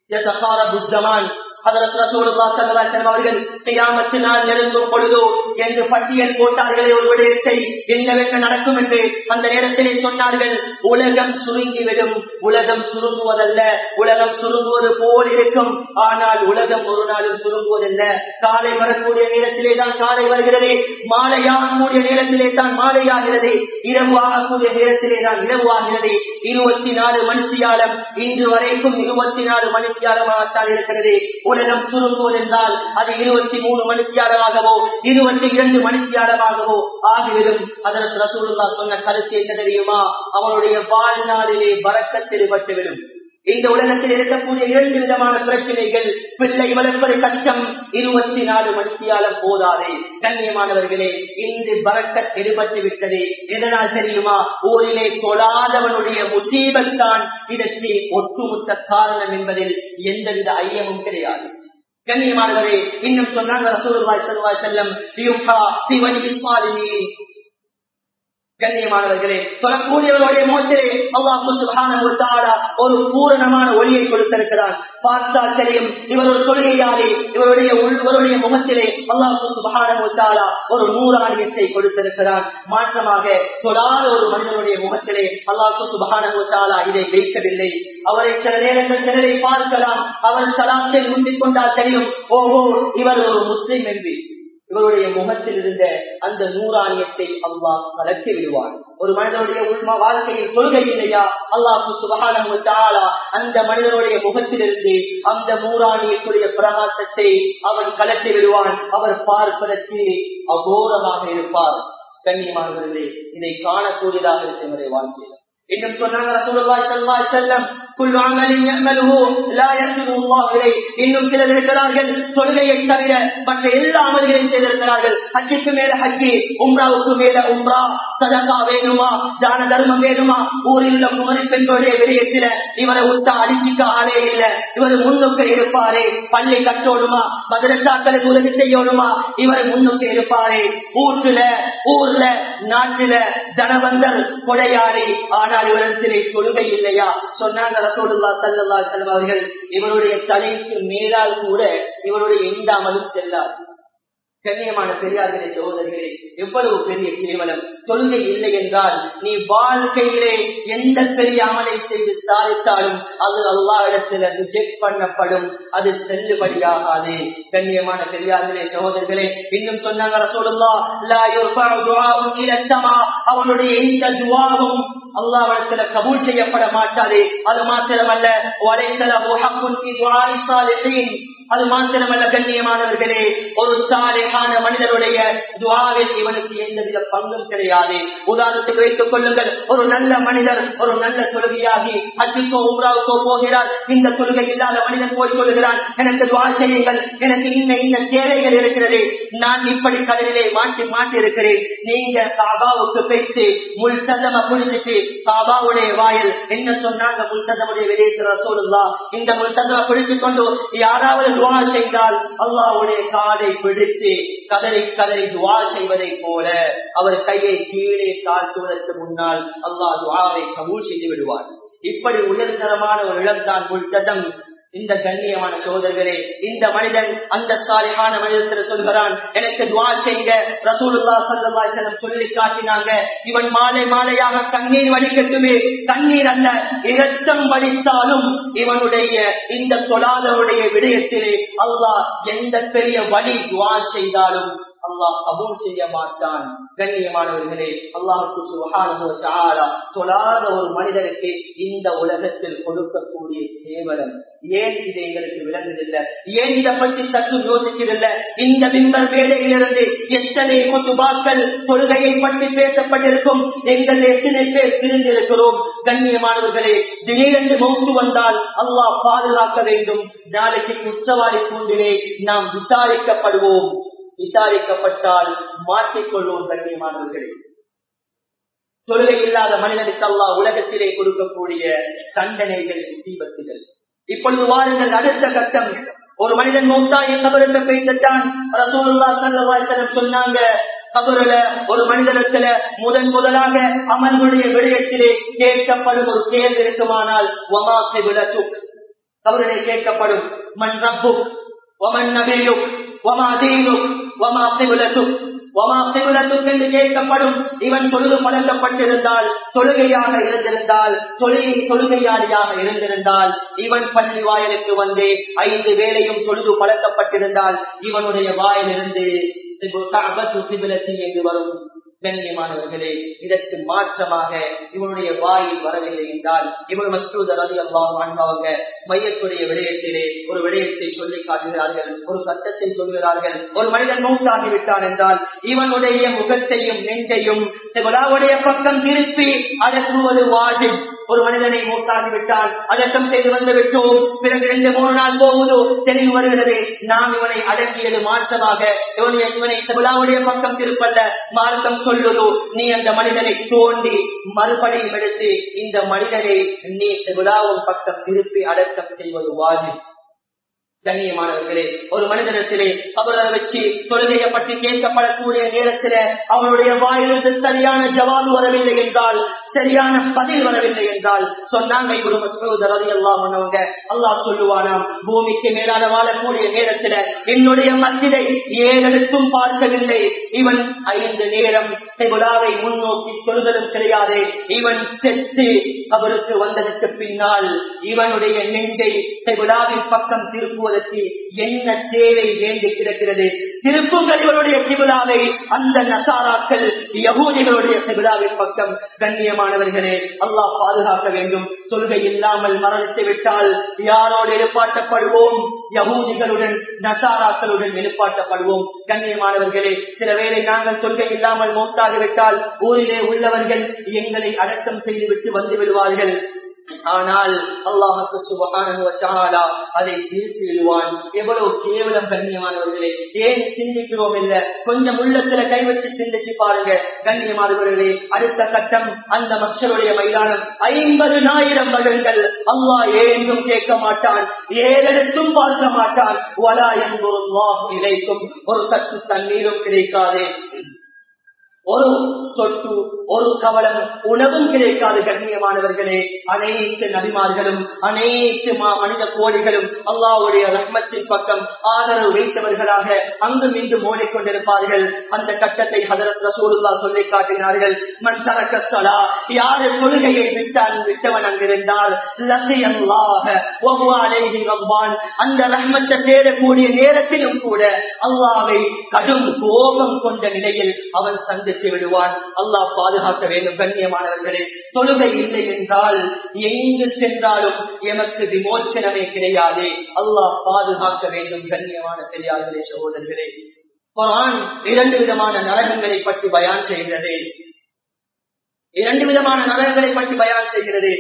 அவர்கள் கியாமத்து நாள் நெருங்கும் பொழுதோ என்று பட்டியல் போட்டார்களே ஒரு விடயத்தை, என்னவென்று நடக்கும் என்று அந்த நேரத்திலே சொன்னார்கள், உலகம் சுருங்கிவிடும். உலகம் சுருங்குவதல்ல, உலகம் சுருங்குவது போல் இருக்கும், ஆனால் உலகம் ஒரு நாளும் சுருங்குவதல்ல. காலை வரக்கூடிய நேரத்திலே தான் காலை வருகிறது, மாலை ஆகக்கூடிய நேரத்திலே தான் மாலை ஆகிறது, இரவு ஆகக்கூடிய நேரத்திலே தான் இரவு ஆகிறது. இருபத்தி நாலு மணித்தியாலம் இன்று வரைக்கும் இருபத்தி நாலு மணித்தியாலமாகத்தான் இருக்கிறது. உலகம் சுருங்குவதென்றால் அது இருபத்தி மூணு மணித்தியாலமாகவோ இருபத்தி இரண்டு மணித்தியாலமாகவோ ஆகிவிடும். அதற்கு ரசூலுல்லாஹ் சொன்ன கருத்து என்ன தெரியுமா? அவனுடைய வாழ்நாளிலே பரக்கத் ஈடுபட்டுவிடும். இந்த உலகத்தில் இருக்கக்கூடிய இரண்டு விதமான பிரச்சனைகள். பிள்ளை வளர்ப்பது கஷ்டம், இருபத்தி நாலு மணித்தியாலம் போதாதே. கண்ணியமானவர்களே, இன்று பரக்கத் எடுபட்டு விட்டது. எதனால் தெரியுமா? ஊரிலே தொழாதவனுடைய முசீபத்தான் இதற்கு ஒட்டுமொத்த காரணம் என்பதில் எந்தவித ஐயமும் கிடையாது. கண்ணியமானவரே, இன்னும் சொன்னாங்க ரசூலுல்லாஹி ஸல்லல்லாஹு அலைஹி வஸல்லம், யுஹா திவனி ஸ்வாலிஹீன். கண்ணியமானவர்களே, சொல்லக்கூடியவர்களுடைய முகத்திலே அல்லாஹ் சுப்ஹானஹு வ தஆலா ஒரு பூரணமான ஒளியை கொடுத்திருக்கிறார். பார்த்தால் தெரியும் இவர் ஒரு தொழுகையாளி. இவருடைய இவருடைய முகத்திலே அல்லாஹ் சுப்ஹானஹு வ தஆலா ஒரு நூறானியத்தை கொடுத்திருக்கிறார். மாற்றமாக தொழாத ஒரு மனிதனுடைய முகத்திலே அல்லாஹ் சுப்ஹானஹு வ தஆலா இதை வைக்கவில்லை. அவரை சில நேரங்கள் சிலரை பார்க்கலாம், அவர் சலாத்தை முந்திக் கொண்டால் தெரியும், ஓஹோ இவர் ஒரு முஸ்லிம் என்று. இவருடைய முகத்தில் இருந்த அந்த நூறானியத்தை அல்லாஹ் கலக்கி விடுவார். ஒரு மனிதனுடைய உள்ம வாழ்க்கையில் கொள்கை இல்லையா, அல்லாஹ் சுப்ஹானஹு வ தஆலா அந்த மனிதனுடைய முகத்திலிருந்து அந்த நூறானியத்துடைய பிரகாசத்தை அவன் கலக்கி விடுவான். அவர் பார்ப்பதற்கு அகோரமாக இருப்பார். கண்ணியமானவர்களே, இதை காணக்கூடியதாக இருக்கிற வாழ்க்கையில் இன்னும் சொன்னாங்க ரசூலுல்லாஹி ஸல்லல்லாஹு அலைஹி வஸல்லம், குல் அமலின் யஅமலுஹு லா யஸிரு அல்லாஹு இலைஹி. இன்னும் சிலர் இருக்கிறார்கள் தொழுகையை தவிர மற்ற எல்லா அமல்களையும் செய்திருக்கிறார்கள். ஹஜ்ஜுக்கு மேல ஹஜ்ஜி, உம்ராவுக்கு மேல உம்ரா, சதகா வேணுமா, தான தர்மம் வேணுமா, ஊரில் உள்ள குமரி பெண்களுடைய விடயத்தில இவரை விட்டா அடிச்சுக்க ஆளே இல்ல, இவர் முன்னுக்கு இருப்பாரே. பள்ளி கட்டோடுமா, மதரசாக்களுக்கு உதவி செய்யணுமா, இவர் முன்னுக்கு இருப்பாரே. ஊர்ல ஊர்ல நாட்டில தனவந்தர் கொடையாளி, ஆனால் இவரிடத்திலே தொழுகை இல்லையா? சொன்னாங்க ரசூலுல்லாஹி ஸல்லல்லாஹு அலைஹி வஸல்லம் அவர்கள், இவருடைய தலைக்கு மேலால் கூட இவருடைய எந்த அமலும் செல்லாது. கண்ணியமான பெரியார்களே, சகோதரிகளே, எவ்வளவு பெரிய கேவலம்! தொழுகை இல்லை என்றால் நீ வாழ்க்கையிலே எந்த பெரிய அமலை செய்து சாதித்தாலும் அது அல்லாஹ்விடத்தில் ரிஜெக்ட் பண்ணப்படும், அது செல்லுபடியாகாது. கண்ணியமான பெரியார்களே, சகோதரிகளே, இன்னும் சொன்னாங்க ரசூலுல்லாஹ், லா யுர்ஃபஉ துஆஉன் இலா ஸமா. அவனுடைய எந்த துஆவும் அல்லாஹ்விடத்தில் கபூல் செய்யப்பட மாட்டாது. அது மாத்திரமல்ல, வலைஸ லஹு ஹக்குன் ஃபீ துஆஇ ஸாலிஹீன். அது மாத்திரமல்ல கண்ணியமானவர்களே, ஒரு சாலிஹான மனிதனுடைய துஆவில் இவனுக்கு எந்தவித பங்கும் கிடையாது. உதாரணத்துக்கு வைத்துக் கொள்ளுங்கள், ஒரு நல்ல மனிதர் ஒரு நல்ல தொழுகையாகி ஹஜ்ஜுக்கோ உம்ராவுக்கோ போகிறார். இந்த தொழுகை இல்லாத மனிதன் போய் சொல்கிறான், எனக்கு துஆ செய்யுங்கள், எனக்கு இன்ன இன்ன தேவைகள் இருக்கிறது, நான் இப்படி கடலிலே மாட்டி மாட்டி இருக்கிறேன். நீங்க காபாவுக்கு பேசி முல்தஸம புடிச்சிட்டு காபாவுடைய வாயில் என்ன சொன்னாங்க? முல்தஸமுடைய விடயத்தில் ரசூலுல்லாஹ், இந்த முல்தஸம பிடித்துக் கொண்டு யாராவது துஆ செய்தால் அல்லாஹ்வுடைய காலை பிடித்து கதறி கதறி துஆ செய்வதை போல அவர் கையை கீழே தாழ்த்துவதற்கு முன்னால் அல்லாஹ் துஆவை கபூல் செய்து விடுவார். இப்படி உயர்தரமான ஒரு இடம் தான் முல்தஸம். இந்த கண்ணியமான சகோதரர்களே, இந்த மனிதன் அந்த சாலிஹான மனிதத்தில் சொல்கிறான், எனக்கு துஆ செய்யுங்க. ரசூலுல்லாஹ் ஸல்லல்லாஹு அலைஹி வஸல்லம் சொல்லி காட்டினாங்க, இவன் மாலை மாலையாக கண்ணீர் வடிக்கட்டுமே, கண்ணீர் அல்ல இரத்தம் வடித்தாலும் இவனுடைய இந்த தொழாதவனுடைய விடயத்திலே அல்லாஹ் எந்த பெரிய வலி துஆ செய்தாலும் அல்லாஹ் கபூல் செய்ய மாட்டான். கண்ணியமானவர்களே, அல்லாஹ்வுக்கு சுப்ஹானஹு வ தஆலா தொழாத ஒரு மனிதனுக்கு இந்த உலகத்தில் கொடுக்கக்கூடிய கேவலம் ஏன் இதை எங்களுக்கு விளங்குதில்லை? ஏன் இதை பற்றி சற்று யோசிக்கிறதில்லை? இந்த மிம்பர் மேடையிலிருந்து எத்தனை குத்துபாக்கள் தொழுகையை பற்றி பேசப்பட்டிருக்கும், எங்கள் எத்தனை பேர் பிரிந்திருக்கிறோம். கண்ணியமானவர்களே, திடீரென்று மௌத்து வந்தால் அல்லாஹ் பாதுகாக்க வேண்டும். நாளைக்கு குற்றவாளி கூண்டிலே நாம் விசாரிக்கப்படுவோம். விசாரிக்கப்பட்டால் மாற்றிக்கொள்வோம். கண்ணியமானவர்களே, தொழுகை இல்லாத மனிதனுக்கு அல்லாஹ் உலகத்திலே கொடுக்கக்கூடிய தண்டனைகள், முசீபத்துகள். இப்பொழுது வாருங்கள் அடுத்த கட்டம். ஒரு மனிதன் மௌத்தாகி கபருக்கு பேசிட்டான். ரசூலுல்லாஹ் ஸல்லல்லாஹு அலைஹி வஸல்லம் சொன்னாங்க, கபருல ஒரு மனிதனத்துல முதன் முதலாக அமல்களுடைய விடயத்திலே கேட்கப்படும் ஒரு கேள்வி இருக்குமானால், வமா கிப்லத்துக், கபரிலே கேட்கப்படும், மன் ரப்புக் வமன் நபியுக் வமா தீனுக் வமா கிப்லத்துக் வமா கிப்லத்துக் என்று கேட்கப்படும். இவன் தொழுது பழக்கப்பட்டிருந்தால், தொழுகையாக இருந்திருந்தால், தொழுகை தொழுகையாளியாக இருந்திருந்தால், இவன் பள்ளி வாயிலுக்கு வந்து ஐந்து வேளையும் தொழுது பழக்கப்பட்டிருந்தால் இவனுடைய வாயிலிருந்து என்று வரும். கண்ணியமானவர்களே, இதற்கு மாற்றமாக இவனுடைய வாயில் வரவில்லை என்றால், இவன் மஸ்ஊத் ரலியல்லாஹு அன்ஹு அவங்க மையத்துடைய விடயத்திலே ஒரு விடயத்தை சொல்லி காட்டுகிறார்கள், ஒரு சட்டத்தை சொல்கிறார்கள். ஒரு மனிதன் மௌத்தாகிவிட்டான் என்றால் இவனுடைய முகத்தையும் நெஞ்சையும் கிப்லாவுடைய பக்கம் திருப்பி அடக்குவது வாஜிப். ஒரு மனிதனை மூத்தாகிவிட்டால் அடக்கம் செய்து வந்து விட்டோம், பிறகு ரெண்டு மூணு நாள் போகுது, தெளிவு வருகிறது, நாம் இவனை அடக்கியது மாற்றமாக இவனை இவனை செபுலாவுடைய பக்கம் திருப்பல்ல, மார்க்கம் சொல்லுதோ நீ அந்த மனிதனை தோண்டி மறுபடியும் எடுத்து இந்த மனிதனை நீ செபுலாவும் பக்கம் திருப்பி அடக்கம் செய்வது வாஜிப். கண்ணியமானவர்களே, ஒரு மனிதனிடத்திலே அவரை வச்சு தொழுகையை பற்றி கேட்கப்படக்கூடிய நேரத்தில் அவனுடைய வாயிலிருந்து சரியான ஜவாபு வரவில்லை என்றால், சரியான பதில் வரவில்லை என்றால் சொன்னாங்க அல்லாஹ் சொல்லுவானாம், பூமிக்கு மேலான வாழக்கூடிய நேரத்தில் என்னுடைய மஸ்ஜிதை ஏறெடுத்தும் பார்க்கவில்லை, இவன் ஐந்து நேரம் செபுலாவை முன்னோக்கி தொழுதலும் கிடையாது, இவன் செத்து அவருக்கு வந்ததற்கு பின்னால் இவனுடைய நெஞ்சை செபுலாவின் பக்கம் திருப்புவதற்கு என்ன தேவை வேண்டி கிடக்கிறது? திருப்புங்கள் இவருடைய கிபிலாவை அந்த நசாராக்கள் யகூதிகளுடைய கிபிலாவின் பக்கம். கண்ணியமானவர்களே, அல்லாஹ் பாதுகாக்க வேண்டும். தொழுகை இல்லாமல் மரணித்து விட்டால் யாரோடு எழுப்பாட்டப்படுவோம்? யகூதிகளுடன் நசாராக்களுடன் எழுப்பாட்டப்படுவோம். கண்ணியமானவர்களே, சில வேளை நாங்கள் தொழுகை இல்லாமல் மௌத்தாகிவிட்டால் ஊரிலே உள்ளவர்கள் எங்களை அடக்கம் செய்துவிட்டு வந்து விடுவார்கள். ஆனால் அல்லாஹ்வுக்கு சுப்ஹானஹு வ தஆலா அதை திருப்பி விடுவான். எவ்வளவு கேவலம் கண்ணியமானவர்களே! ஏன் சிந்திக்கிறோம் இல்ல? கொஞ்சம் உள்ளத்துல கை வச்சு சிந்திச்சு பாருங்க கண்ணியமானவர்களே. அடுத்த கட்டம் அந்த மக்களுடைய மைதானம் ஐம்பதுநாயிரம் வருடங்கள் அல்லாஹ் ஏதும் கேட்க மாட்டான், ஏதெடுத்தும் பார்க்க மாட்டான். வலா யன்துருல்லாஹு இலைக்கும், ஒரு தட்டு தண்ணீரும் கிடைக்காது, ஒரு சொட்டு ஒரு கவலம் உணவும் கிடைக்காது. கண்ணியமானவர்களே, அனைத்து நபிமார்களும் அனைத்து மனித கோடிகளும் அல்லாஹ்வுடைய ரஹ்மத்தின் பக்கம் ஆதரவு வைத்தவர்களாக அங்கும் இங்கும் ஓடிக்கொண்டிருப்பார்கள். அந்த கட்டத்தை ஹஜ்ரத் ரசூலுல்லாஹ் சொல்லி காட்டினார்கள். மன் தரக்க ஸலா, யார் தொழுகையை விட்டான் விட்டவன் அங்கிருந்தால் லஸியல்லாஹ வ ஹுவ அலைஹி கப்பான், அந்த ரஹ்மத்தை தேடக்கூடிய நேரத்திலும் கூட அல்லாஹ்வை கடும் கோபம் கொண்ட நிலையில் அவன் சந்தித்து விடுவான். அல்லாஹ் பாதுகாக்க வேண்டும். கண்ணியமானவர்களே, தொழுகை இல்லை என்றால் எங்கு சென்றாலும் எமக்கு விமோச்சனமே கிடையாது. அல்லாஹ் பாதுகாக்க வேண்டும். கண்ணியமான பெரியார்களே, சகோதரர்களே, குர்ஆன் இரண்டு விதமான நரகங்களை பற்றி பயான் செய்கிறது. இரண்டு விதமான நரகங்களை பற்றி பயான் செய்கிறது.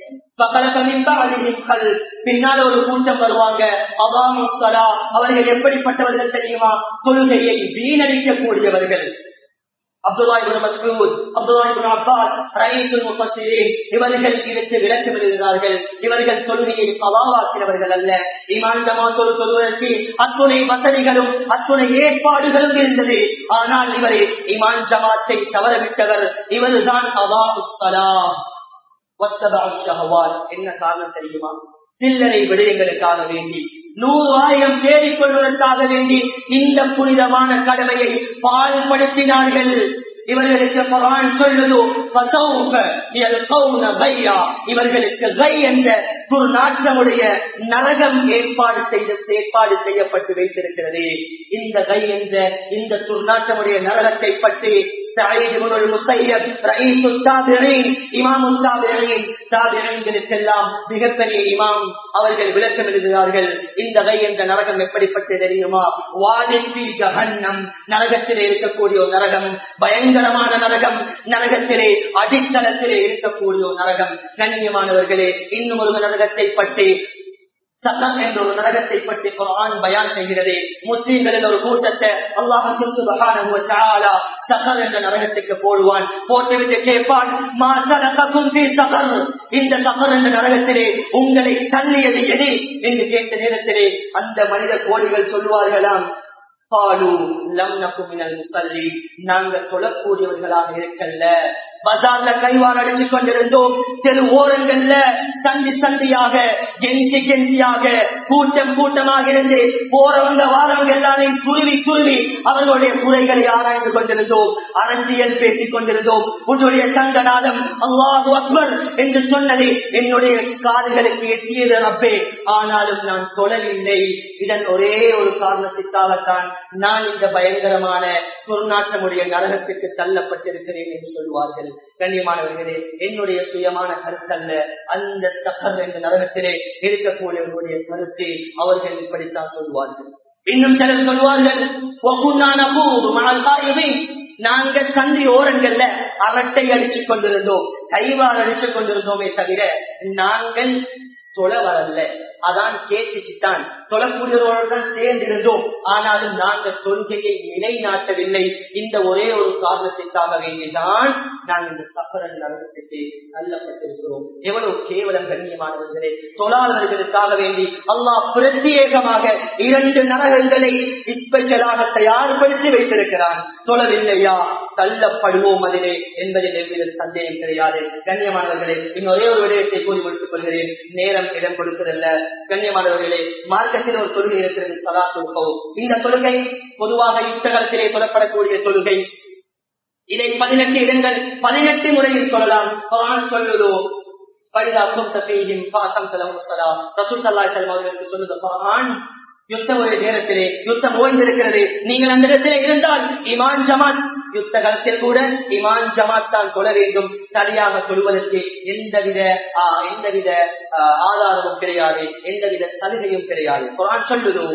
பின்னால் ஒரு கூட்டம் வருவாங்க, அவர்கள் எப்படிப்பட்டவர்கள் தெரியுமா? தொழுகையை வீணடிக்க கூடியவர்கள். Abdullah ibn Masud, Abdullah ibn Abbas, ரயீசுல் முஃபஸ்ஸிரீன் இவர்கள் இதற்கு விளக்கம் எழுதுகிறார்கள். இவர்கள் தொழுகையை கலாவாக்கினவர்கள் அல்ல. ஈமான் ஜமாத்தோடு தொழுவதற்கு அத்துணை வசதிகளும் அத்துணை ஏற்பாடுகளும் இருந்தது. ஆனால் இவரை ஈமான் ஜமாத்தை தவறவிட்டவர். இவர்தான் அதாஉஸ் ஸலாம் வத்தபஉ ஷஹவாத். என்ன காரணம் தெரியுமா? சில்லறை விடயங்களுக்காக வேண்டி, நூறு ஆயிரம் தேடிக் கொள்வதற்காக வேண்டி இந்த புனிதமான கடமையை பாழ்படுத்தினார்கள். இவர்களுக்கு குர்ஆன் சொல்லுதோ ஃபஸௌஃப யல்கௌன கையா, இவர்களுக்கு கை என்ற துர்நாற்றமுடைய நரகம் ஏற்பாடு செய்து ஏற்பாடு செய்யப்பட்டு வைத்திருக்கிறது. இந்த கை என்ற இந்த துர்நாற்றமுடைய நரகத்தை பற்றி சயீத் இப்னுல் முஸையப் ரயீசுத் தாபிஈன், இமாமுத் தாபிஈன், தாபிஈன்களுக்கெல்லாம் மிகப்பெரிய இமாம், அவர்கள் விளக்கம் எழுதுகிறார்கள். இந்த கை என்ற நரகம் எப்படிப்பட்டது தெரியுமா? வாதிஃபி ஜஹன்னம், நரகத்திலே இருக்கக்கூடிய ஒரு நரகம், பயங்கரமான நரகம், நரகத்திலே அடித்தளத்திலே இருக்கக்கூடிய ஒரு நரகம். கண்ணியமானவர்களே, இன்னும் ஒரு நரகத்தை பற்றி, சக்கர் என்ற ஒரு நரகத்தை பற்றி குர்ஆன் பயான் செய்கிறது. முஸ்லிம்களில் ஒரு கூட்டத்தை அல்லாஹ் சுப்ஹானஹு வ தஆலா சக்கர் என்ற நரகத்துக்கு போடுவான். போட்டுவிட்டு கேட்பான், மா சலககும் ஃபீ சக்கர், இந்த சக்கர் என்ற நரகத்திலே உங்களை தள்ளியது எது என்று கேட்ட நேரத்திலே அந்த மனித கோடிகள் சொல்வார்களாம், நாங்கள் தொழக்கூடியவர்களாக இருக்கல்ல, பஜார்ல கைவார் அடிச்சு கொண்டிருந்தோம், தெரு ஓரங்கள்ல சந்தி சந்தியாக கெஞ்சி கெஞ்சியாக கூட்டம் கூட்டமாக இருந்து போறவங்க வாரவங்க எல்லாரையும் துருவி துருவி அவர்களுடைய குறைகளை ஆராய்ந்து கொண்டிருந்தோம், அரசியல் பேசிக் கொண்டிருந்தோம். உன்னுடைய சங்கநாதம் அல்லாஹு அக்பர் என்று சொன்னது என்னுடைய காதுகளுக்கு எட்டியது ரப்பே, ஆனாலும் நான் தொழவில்லை. இதன் ஒரே ஒரு காரணத்திற்காகத்தான் நான் இந்த பயங்கரமான துர்நாற்றமுடைய நரகத்திற்கு தள்ளப்பட்டிருக்கிறேன் என்று சொல்வார்கள். கண்ணியமானவர்களே, என்னுடைய சுயமான கருத்தல்ல, அந்த சக்கர் என்ற நரகத்திலே இருக்கக்கூடியவர்களுடைய கருத்தை அவர்கள் இப்படித்தான் சொல்வார்கள். இன்னும் சிலர் சொல்வார்கள், நாங்கள் கந்தி ஓரங்கள்ல அரட்டை அடிச்சுக் கொண்டிருந்தோம், கைவால் அடிச்சுக் கொண்டிருந்தோமே தவிர நாங்கள் தொழ வரல. அதான் கேட்டுச்சுத்தான் தொழக்கூடியவர்களோடு தான் சேர்ந்திருந்தோம். ஆனாலும் நாங்கள் தொழுகையை நிலைநாட்டவில்லை. இந்த ஒரே ஒரு காரணத்திற்காக வேண்டிதான் நாங்கள் இந்த சஃபரன் நரகத்திற்கு தள்ளப்பட்டிருக்கிறோம். எவ்வளவு கேவலம் கண்ணியமானவர்களே! தொழாளர்களுக்காக வேண்டி அல்லாஹ் பிரத்யேகமாக இரண்டு நரகங்களை ஸ்பெஷலாக தயார்படுத்தி வைத்திருக்கிறான். தொழவில்லையா தள்ளப்படுவோம் அதிலே என்பதில் எவ்வித சந்தேகம் கிடையாது. கண்ணியமானவர்களே, இன்னொரே ஒரு விடயத்தை கூறி முடித்துக் கொள்கிறேன், நேரம் இடம் கொடுப்பதல்ல. கண்ணியமானவர்களே, மார்க்கத்தில் ஒரு தொழுகை இருக்கிறது, ஸலாத்துல் கௌஃப். இந்த தொழுகை பொதுவாக யுத்தகலத்திலே சொல்லப்படக்கூடிய தொழுகை. இதை பதினெட்டு இடங்கள் பதினெட்டு முறையில் சொல்லலாம். குர்ஆன் சொல்லுதோ பைதா குன்த ஃபீஹிம் ஃபஅகம் ஸலஹு ஸலாம். ரசூல் ஸல்லல்லாஹு அலைஹி வஸல்லம் அவர்கள் சொல்லுது குர்ஆன், யுத்தம் ஒரு நேரத்திலே யுத்தம் ஓய்ந்திருக்கிறது, நீங்கள் அந்த இடத்திலே இருந்தால் இமான் ஜமாத், யுத்த காலத்தில் கூட இமான் ஜமாத் தான் தொழ வேண்டும். சரியாக சொல்வதற்கு எந்தவித எந்தவித ஆதாரமும் கிடையாது, எந்தவித சலுகையும் கிடையாது. குர்ஆன் சொல்லுதோ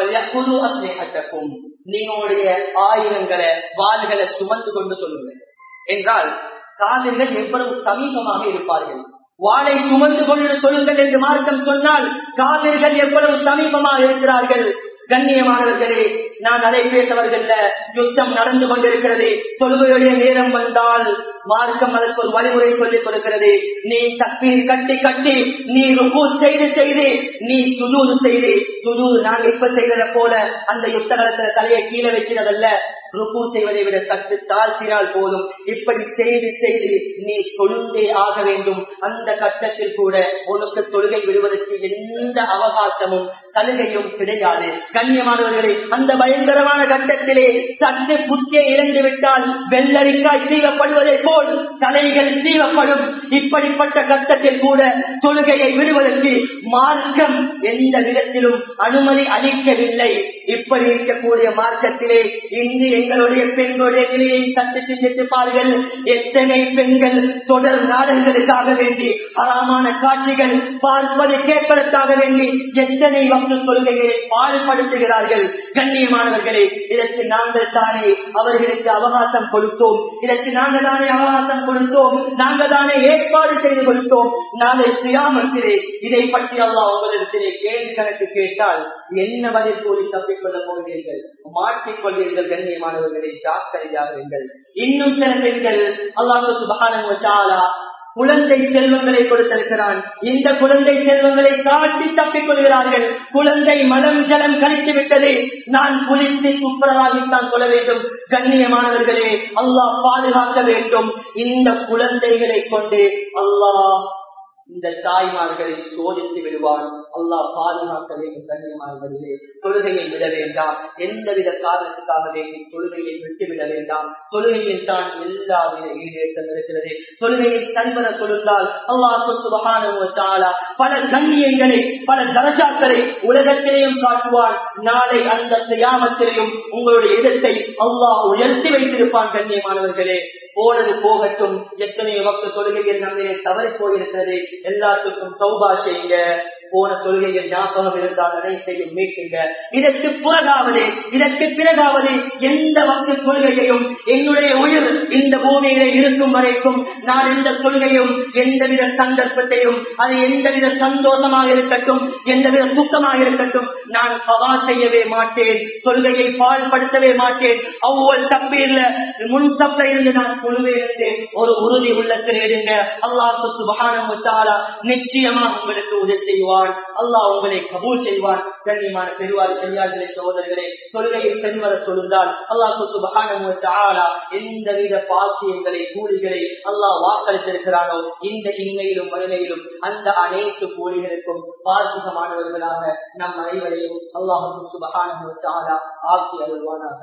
நீங்களுடைய ஆயுதங்களை வாள்களை சுமந்து கொண்டு சொல்லுங்கள் என்றால் காவிர்கள் எவ்வளவு சமீபமாக இருப்பார்கள். வாளை சுமந்து கொண்டு சொல்லுங்கள் என்று மார்க்கம் சொன்னால் காவிர்கள் எவ்வளவு சமீபமாக இருக்கிறார்கள். கண்ணியமானவர்களே, நான் அதை பேசவர்கள, யுத்தம் நடந்து கொண்டிருக்கிறது, தொழுகையுடைய நேரம் வந்தால் மார்க்கம் அதற்கு ஒரு வழிமுறை சொல்லிக் கொடுக்கிறது. நீ தக்பீர் கட்டி கட்டி நீ ருக்கு செய்து செய்து நீ சுஜூது செய்து சுஜூது நான் இப்ப செய்வதை போல அந்த யுத்த காலத்துல தலையை கீழே வைக்கிறதல்ல, ருக்கு செய்வதை விட சற்று தாழ்த்தினால் போதும். இப்படி செய்து செய்து நீ தொழுந்தே ஆக வேண்டும். அந்த கட்டத்தில் கூட உனக்கு தொழுகை விடுவதற்கு எந்த அவகாசமும் சலுகையும் கிடையாது. கண்ணியமானவர்களே, அந்த பயங்கரமான கட்டத்திலே சற்று புத்தியை இழந்து விட்டால் வெள்ளரிக்காய் சீவப்படுவதை போல் தலைகள் சீவப்படும். இப்படிப்பட்ட கட்டத்தில் கூட தொழுகையை விடுவதற்கு மார்க்கம் எந்த விதத்திலும் அனுமதி அளிக்கவில்லை. இப்படி இருக்கக்கூடிய மார்க்கத்திலே இன்று எங்களுடைய பெண்களுடைய நிலையை சற்று சிந்திப்பார்கள். எத்தனை பெண்கள் தொடர் நாடகங்களுக்காக வேண்டி அறமான காட்சிகள் பார்ப்பதை கேட்பதற்காக வேண்டி எத்தனை வக்து தொழுகைகளை பாடுபடுத்துகிறார்கள். கண்ணியமானவர்களே, இதற்கு நாங்கள் தானே அவர்களுக்கு அவகாசம் கொடுத்தோம், இதற்கு நாங்கள் தானே அவகாசம் கொடுத்தோம், நாங்கள் தானே ஏற்பாடு செய்து கொடுத்தோம். நாளை கியாமத்திலே இதை பற்றி அல்லாஹ் உங்களிடத்திலே கேள்வி கணக்கு கேட்டால் என்ன பதில் கூறி தப்பிக்கொள்ள போகிறீர்கள்? மாற்றிக்கொள்வீர்கள். கண்ணியமானவர்களை ஜாக்கிரதையாக இருங்கள். இன்னும் சில பெண்கள் அல்லாஹ் சுப்ஹானஹு வ தஆலா குழந்தை செல்வங்களை கொடுத்திருக்கிறான். இந்த குழந்தை செல்வங்களை காட்டி தப்பிக் கொள்கிறார்கள். குழந்தை மலம் ஜலம் கழித்து விட்டது, நான் குளித்து துப்புரவாகித்தான் கொள்ள வேண்டும். கண்ணியமானவர்களே, அல்லாஹ் பாதுகாக்க வேண்டும். இந்த குழந்தைகளை கொண்டு அல்லாஹ் இந்த தாய்மார்களை சோதித்து விடுவான். அல்லாஹ் பாதுகாக்க வேண்டும். கண்ணியமானவர்களே, தொழுகையை விட வேண்டாம். எந்தவித காரணத்துக்காக வேண்டி தொழுகையை விட்டுவிட வேண்டாம். தொழுகையில் தான் எல்லாவித ஈடேற்றம் இருக்கிறது. தொழுகையை சரிவர சொல்லுங்கள். அல்லாஹ் சுப்ஹானஹு வ தஆலா பல கண்ணியங்களை பல தரஜாக்களை உலகத்திலேயும் காட்டுவான். நாளை அந்த கியாமத்திலேயும் உங்களுடைய இடத்தை அல்லாஹ் உயர்த்தி வைத்திருப்பான். கண்ணியமானவர்களே, போனது போகட்டும். எத்தனையோ வக்து தொழுகையில் நம்மளே தவறி போயிருக்கிறது. எல்லாத்துக்கும் தௌபா செய்யுங்க. போன தொழுகையில் ஞாபகம் இருந்தால் அனைத்தையும் மீட்குங்க. இதற்கு பிறகாவது இதற்கு பிறகாவது எந்த வக்து தொழுகையையும் என்னுடைய உயிர் இந்த பூமியிலே இருக்கும் வரைக்கும் நான் எந்த தொழுகையும் எந்தவித சந்தர்ப்பத்தையும் அது எந்தவித சந்தோஷமாக இருக்கட்டும், எந்தவித சுத்தமாக இருக்கட்டும், நான் கவா செய்யவே மாட்டேன். தொழுகையை பாழ்படுத்தவே மாட்டேன். அவ்வளவு தப்பீர்ல முன் தப்ப இருந்து நான் தொழுவேன் என்று ஒரு உறுதி உள்ளத்தில் எடுங்க. அல்லாஹ் சுப்ஹானஹு வ தஆலா நிச்சயமாக உங்களுக்கு உதவி செய்வார். அல்லாஹ் உங்களை கபூல் செய்வார். கண்ணியமான பெருவாரி பெரியார்களே, சகோதரர்களே, தொழுகையை சரிவர சொல்லுங்கள். அல்லாஹ் சுப்ஹானஹு வ தஆலா எந்தவித பாக்கியங்களை கூலிகளை அல்லாஹ் வாக்களித்திருக்கிறானோ இந்த இன்மையிலும் மறுமையிலும் அந்த அனைத்து கூலிகளுக்கும் பாக்கியமானவர்களாக நம் அனைவரையும் அல்லாஹ் சுப்ஹானஹு வ தஆலா ஆக்கி அருள்வானாக.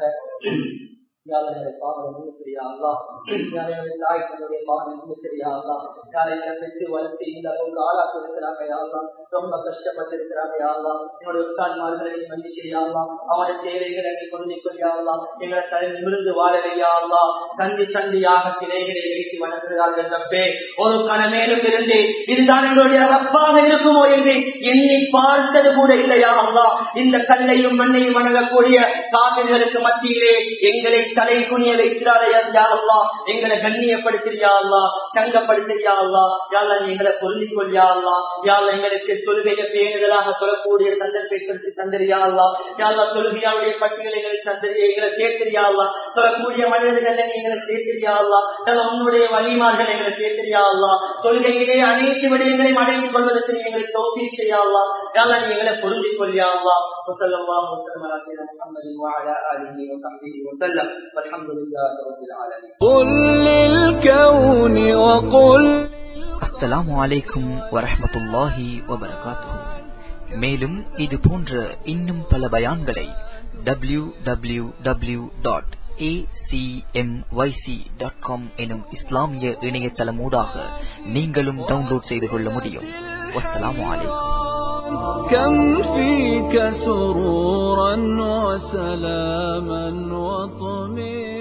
யாரைகளை பாவம் முன்னிச்சரியா அல்லா, யாரைகளை தாய் தன்னுடைய பாவம் முன்னிச்சரியா அல்லா, யாரைகளை பெற்று வளர்த்து இந்த அளவுக்கு ஆளாக்கி இருக்கிறாங்க யாரா, ரொம்ப கஷ்டப்பட்டு இருக்கிறாங்க யாரா, என்னுடைய உஸ்தான்மார்களை மன்னிச்சரியா அல்லா, அவனுடைய தேவைகளை நீ பொருந்திக்கொள்ளியா அல்லா, எங்களை தலை நிமிர்ந்து வாழலையா அல்லா, சந்தி சந்தியாக கிளைகளை வைத்து வணங்குகிறார்கள். ரப்பே, ஒரு கணமேலும் இருந்து இதுதான் எங்களுடைய ரப்பாக இருக்குமோ என்று எண்ணி பார்த்தது கூட இல்லையா அல்லா. இந்த கல்லையும் மண்ணையும் வணங்கக்கூடிய காவிர்களுக்கு மத்தியிலே எங்களை தலை குனிய வைக்கிறாரையா அல்லாஹ், எங்களை கண்ணியப்படுத்தியா அல்லாஹ், சங்கப்படுத்தியா அல்லாஹ், யா அல்லாஹ் நீ எங்களை பொருந்திக் கொள்ளியா அல்லாஹ், யா அல்லாஹ் எங்களுக்கு தொழுகையை பேணுதலாக சொல்லக்கூடிய சந்தர்ப்பத்தை தந்திரியா அல்லாஹ், யா அல்லாஹ் தொழுகையாவுடைய பட்டியலை எங்களை தந்திரி எங்களை சேர்த்திரியா அல்லாஹ், சொல்லக்கூடிய மனிதர்களை எங்களை சேர்த்திரியா அல்லாஹ், உன்னுடைய வழிமார்கள் எங்களை சேர்த்திரியா அல்லாஹ், தொழுகையிலே அனைத்து விடயங்களையும் அடைந்து கொள்வதற்கு எங்களை தௌஃபீக் செய்யா அல்லாஹ், யா அல்லாஹ் நீ எங்களை பொருந்திக் கொள்ளியா அல்லாஹ். ஸல்லல்லாஹு அலைஹி வஸல்லம் முஹம்மது வ அலா ஆலிஹி வ ஸஹ்பிஹி வ ஸல்லம் வல்ஹம்துலில்லாஹி ரப்பில் ஆலமீன். குல் லில் கௌனி வ குல். அஸ்ஸலாமு அலைக்கும் வரஹ்மத்துல்லாஹி வ பரகாத்துஹு. மேலும் இது போன்ற இன்னும் பல பயான்களை W W W dot A C M Y C dot com எனும் இஸ்லாமிய இணையதளமூடாக நீங்களும் டவுன்லோட் செய்து கொள்ள முடியும். வஸ்ஸலாமு அலைக்கும். كم فيك سرورا وسلاما وطمئنا